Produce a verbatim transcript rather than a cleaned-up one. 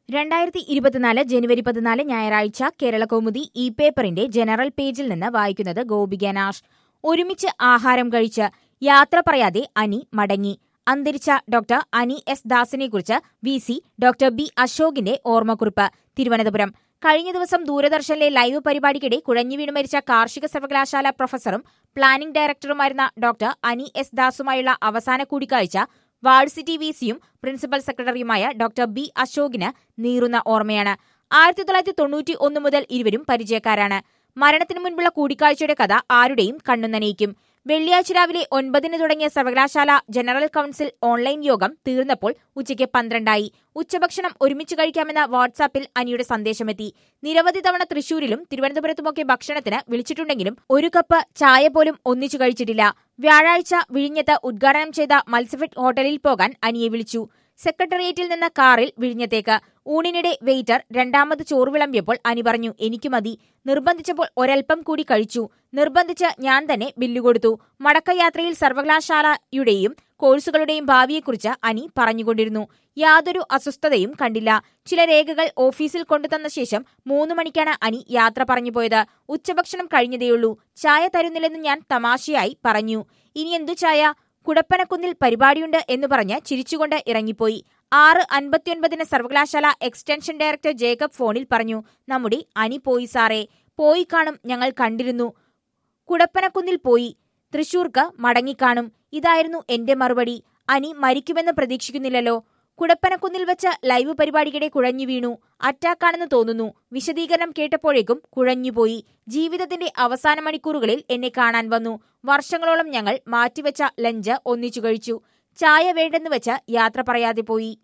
രണ്ടായിരത്തി ഇരുപത്തിനാല് ജനുവരി പതിനാല് ഞായറാഴ്ച കേരളകൗമുദി ഇ പേപ്പറിന്റെ ജനറൽ പേജിൽ നിന്ന് വായിക്കുന്നത് ഗോപിക നാഷ്. ഒരുമിച്ച് ആഹാരം കഴിച്ച് യാത്ര പറയാതെ അനി മടങ്ങി. അന്തരിച്ച ഡോക്ടർ അനി എസ് ദാസിനെക്കുറിച്ച് വി സി ഡോക്ടർ ബി അശോകിന്റെ ഓർമ്മക്കുറിപ്പ്. തിരുവനന്തപുരം. കഴിഞ്ഞ ദിവസം ദൂരദർശനിലെ ലൈവ് പരിപാടിക്കിടെ കുഴഞ്ഞുവീണ് മരിച്ച കാർഷിക സർവകലാശാല പ്രൊഫസറും പ്ലാനിംഗ് ഡയറക്ടറുമായിരുന്ന ഡോക്ടർ അനി എസ് ദാസുമായുള്ള അവസാന കൂടിക്കാഴ്ച വാഴ്സിറ്റി വി സിയും പ്രിൻസിപ്പൽ സെക്രട്ടറിയുമായ ഡോക്ടർ ബി അശോകിന് നീറുന്ന ഓർമ്മയാണ്. ആയിരത്തി തൊള്ളായിരത്തി തൊണ്ണൂറ്റി ഒന്ന് മുതൽ ഇരുവരും പരിചയക്കാരാണ്. മരണത്തിനു മുൻപുള്ള കൂടിക്കാഴ്ചയുടെ കഥ ആരുടെയും കണ്ണു നനയിക്കും. വെള്ളിയാഴ്ച രാവിലെ ഒൻപതിന് തുടങ്ങിയ സർവകലാശാല ജനറൽ കൌൺസിൽ ഓൺലൈൻ യോഗം തീർന്നപ്പോൾ ഉച്ചയ്ക്ക് പന്ത്രണ്ടായി. ഉച്ചഭക്ഷണം ഒരുമിച്ച് കഴിക്കാമെന്ന വാട്സാപ്പിൽ അനിയുടെ സന്ദേശമെത്തി. നിരവധി തവണ തൃശൂരിലും തിരുവനന്തപുരത്തുമൊക്കെ ഭക്ഷണത്തിന് വിളിച്ചിട്ടുണ്ടെങ്കിലും ഒരു കപ്പ് ചായ പോലും ഒന്നിച്ചു കഴിച്ചിട്ടില്ല. വ്യാഴാഴ്ച വിഴിഞ്ഞത്ത് ഉദ്ഘാടനം ചെയ്ത മത്സ്യഫെഡ് ഹോട്ടലിൽ പോകാൻ അനിയെ വിളിച്ചു. സെക്രട്ടേറിയറ്റിൽ നിന്ന് കാറിൽ വിഴിഞ്ഞത്തേക്ക്. ഊണിനിടെ വെയിറ്റർ രണ്ടാമത് ചോറ് വിളമ്പിയപ്പോൾ അനി പറഞ്ഞു, എനിക്ക് മതി. നിർബന്ധിച്ചപ്പോൾ ഒരൽപ്പം കൂടി കഴിച്ചു. നിർബന്ധിച്ച് ഞാൻ തന്നെ ബില്ല് കൊടുത്തു. മടക്കയാത്രയിൽ സർവകലാശാലയുടെയും കോഴ്സുകളുടെയും ഭാവിയെക്കുറിച്ച് അനി പറഞ്ഞുകൊണ്ടിരുന്നു. യാതൊരു അസ്വസ്ഥതയും കണ്ടില്ല. ചില രേഖകൾ ഓഫീസിൽ കൊണ്ടുതന്ന ശേഷം മൂന്ന് മണിക്കാണ് അനി യാത്ര പറഞ്ഞു പോയത്. ഉച്ചഭക്ഷണം കഴിഞ്ഞതേയുള്ളൂ. ചായ തരുന്നില്ലെന്ന് ഞാൻ തമാശയായി പറഞ്ഞു. ഇനി എന്തു ചായ? കുടപ്പനക്കുന്നിൽ പരിപാടിയുണ്ട് എന്ന് പറഞ്ഞ് ചിരിച്ചുകൊണ്ട് ഇറങ്ങിപ്പോയി. ആറ് അൻപത്തിയൊൻപതിന് സർവകലാശാല എക്സ്റ്റൻഷൻ ഡയറക്ടർ ജേക്കബ് ഫോണിൽ പറഞ്ഞു, നമ്മുടെ അനി പോയി സാറേ. പോയി കാണും, ഞങ്ങൾ കണ്ടിരുന്നു. കുടപ്പനക്കുന്നിൽ പോയി. തൃശൂർക്ക് മടങ്ങിക്കാണും. ഇതായിരുന്നു എന്റെ മറുപടി. അനി മരിക്കുമെന്ന് പ്രതീക്ഷിക്കുന്നില്ലല്ലോ. കുടപ്പനക്കുന്നിൽ വെച്ച് ലൈവ് പരിപാടിക്കിടെ കുഴഞ്ഞു വീണു. അറ്റാക്കാണെന്ന് തോന്നുന്നു. വിശദീകരണം കേട്ടപ്പോഴേക്കും കുഴഞ്ഞുപോയി. ജീവിതത്തിന്റെ അവസാന മണിക്കൂറുകളിൽ എന്നെ കാണാൻ വന്നു. വർഷങ്ങളോളം ഞങ്ങൾ മാറ്റിവെച്ച ലഞ്ച് ഒന്നിച്ചു കഴിച്ചു. ചായ വേണ്ടെന്ന് വെച്ച് യാത്ര പറയാതെ പോയി.